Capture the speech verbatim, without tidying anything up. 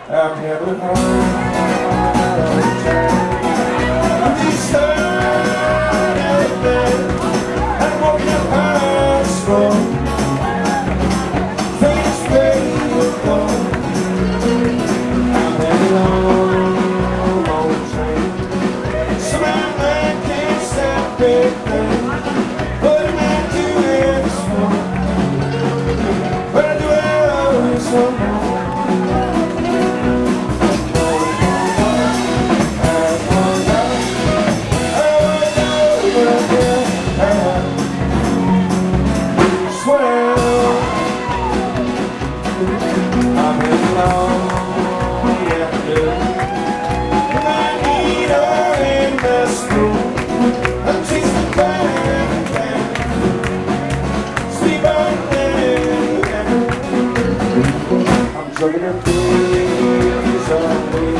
I'm having a hard time. These tired out there, I'm walking past slow. Things fade and go. I'm having a long, long train. Some man can't stop it now. What am I doing this for? Where do I always go? I'm in love, yeah, yeah. I need her in the school. And she's the bad man. Sleep on me. I'm chugging her days away.